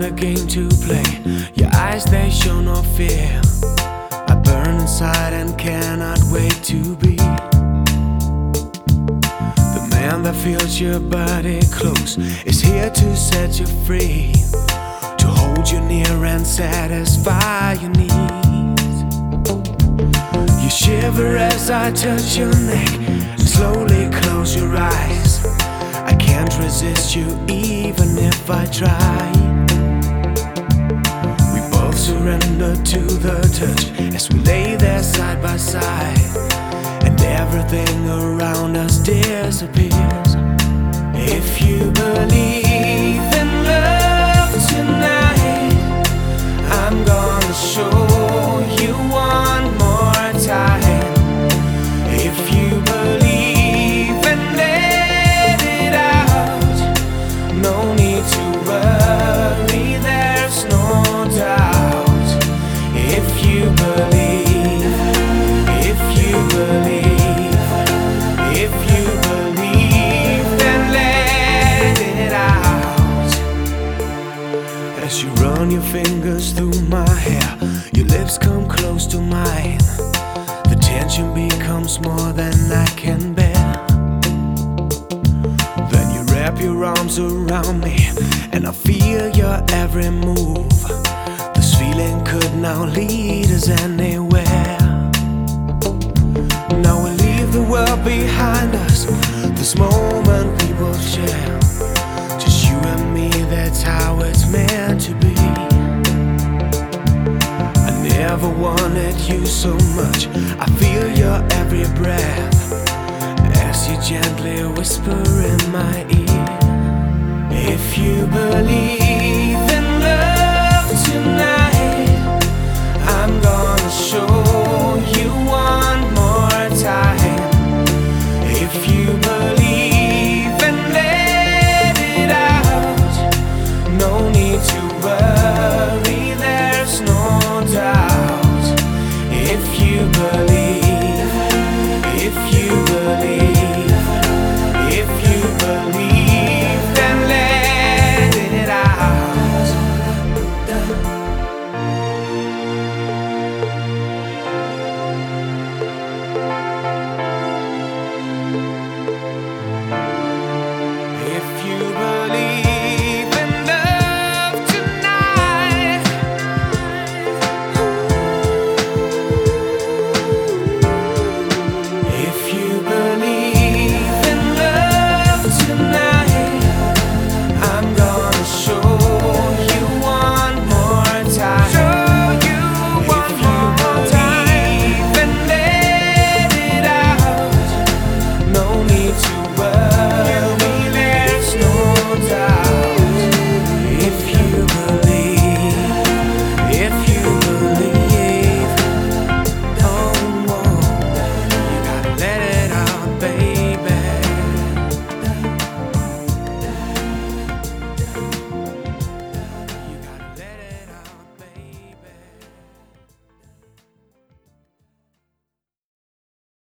a game to play. Your eyes, they show no fear. I burn inside and cannot wait to be the man that feels your body close, is here to set you free, to hold you near and satisfy your needs. You shiver as I touch your neck, slowly close your eyes. I can't resist you even if I try. We both surrender to the touch as we lay there side by side, and everything around us disappears. If you believe in love tonight, I'm gonna show you one more time. If you believe and let it out, no need to worry, there's no doubt. If you believe, if you believe, if you believe, then let it out. As you run your fingers through my hair, your lips come close to mine. The tension becomes more than I can bear. Then you wrap your arms around me, and I feel your every move. This feeling could now lead us anywhere. Now we leave the world behind us, this moment we will share. Just you and me, that's how it's meant to be. I never wanted you so much, I feel your every breath as you gently whisper in my ear. If you believe